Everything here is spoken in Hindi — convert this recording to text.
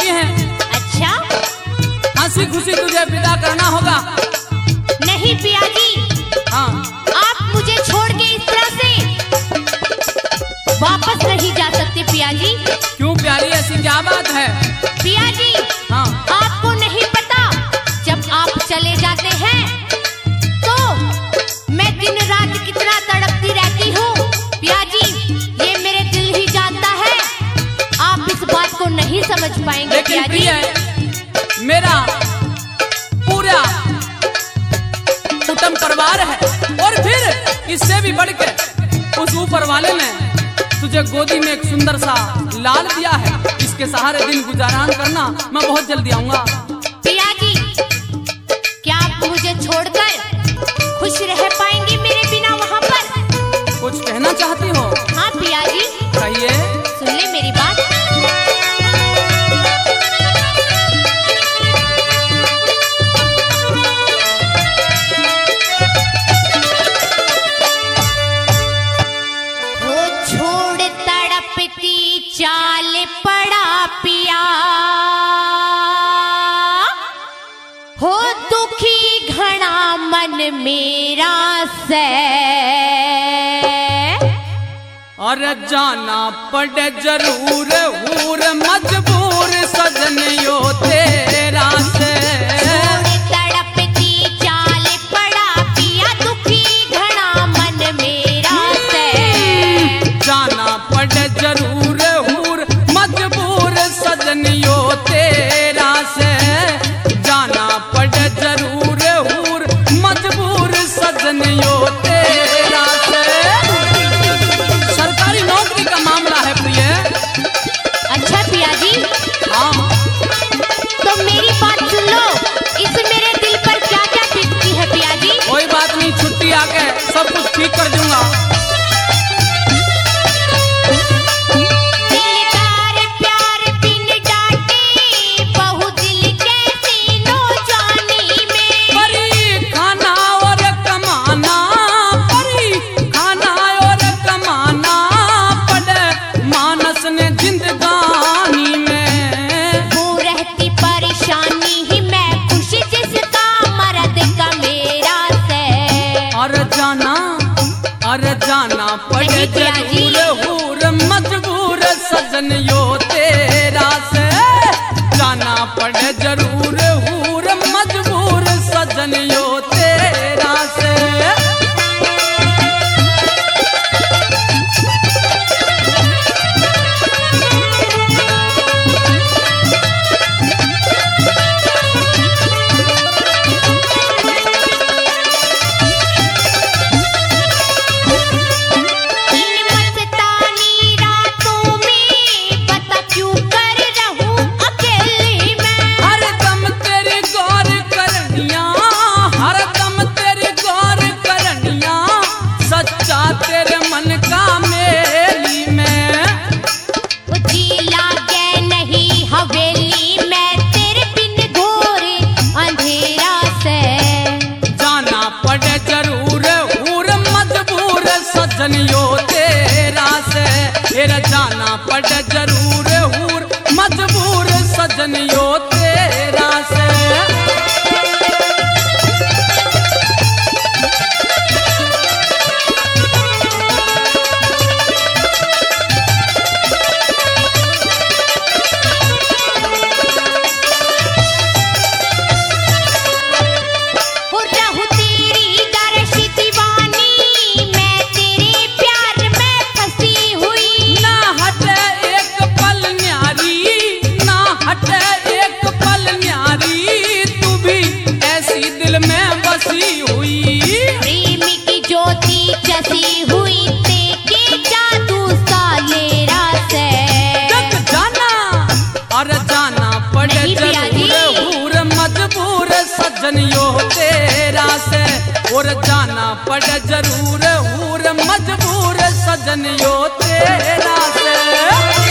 हैं। अच्छा, हंसी खुशी तुझे विदा करना होगा। नहीं पिया जी, हाँ, आप मुझे छोड़ के इस तरह से वापस नहीं जा सकते पिया जी। क्यों प्यारी, ऐसी क्या बात है? पिया जी, हाँ, आपको नहीं पता, जब आप चले जाते हैं तो मैं दिन रात कितना तड़पती रहती हूँ। पिया जी, ये मेरे दिल ही जानता है, आप इस बात को नहीं समझ पाएंगे। लेकिन पिया जी, मेरा पूरा कुटुंब परिवार है, और फिर इससे भी बढ़ के उस ऊपर वाले ने तुझे गोदी में एक सुंदर सा लाल दिया है। इसके सहारे दिन गुजारान करना, मैं बहुत जल्दी आऊंगा। पिया जी, क्या आप मुझे छोड़कर खुश रह पाएंगे मेरे बिना वहाँ पर? कुछ कहना चाहती हो? हाँ पिया जी, कहिए। सुन ले मेरी बात। वो छोड़ तड़पती चाल पड़ा पिया, हो दुखी घना मन मेरा से, और जाना पड़े जरूर हूर मजबूर सजनियो तेरा से। तड़पती चाल पड़ा पिया, दुखी घना मन मेरा से, जाना पड़े जरूर हूर मजबूर सजनियो तेरा से, जाना पड़े जरूर हूर मजबूर सजनियो तेरा से। सरकारी नौकरी का मामला है प्रिय। अच्छा पिया जी, हाँ, तो मेरी बात सुन लो, इस मेरे दिल पर क्या क्या बीतती है पिया जी। कोई बात नहीं, छुट्टी आके सब कुछ ठीक कर दूंगा। दिलदार प्यार बिन डांटे, बहु दिल के सीनों जानी में, परी खाना और कमाना, परी खाना और कमाना पड़े मानस ने जिंदगानी में। वो रहती परेशानी ही मैं खुश, जिसका मर्द का मेरा से, और जाना पड़े नहीं पिया जी। जरूर हूर मजबूर सजनियो तेरा से, जाना पड़े जरूर हूर मजबूर सजनियो तेरा से। इन मस्तानी रातों में बता क्यों कर रहूं अकेली मैं, हर दम तेरी गौर करनिया, हर दम तेरी गौर करनिया, सच्चा तेरे मन का मेली में। वो जी लागे नहीं हवेली में, तेरे बिन घोर अंधेरा से, जाना पड़े जरूर हूर मजबूर सजनियो तेरा से, फिर जाना पड़े जरूर हूर मजबूर सजनियो तेरा से। हो रहूं तेरी दर्श दीवानी, मैं तेरे प्यार में फंसी हुई, ना हटे एक पल न्यारी, ना हटे एक पल न्यारी, तू भी ऐसी दिल में बसी हुई। प्रेम की ज्योति जसी हुई, तेरे जादू सा लेरा से, जग जाना और जाना पड़े नहीं पिया जी। जरूर हूर मजबूर सजनियो तेरा से, और जाना पड़े जरूर हूर मजबूर सजनियो तेरा से।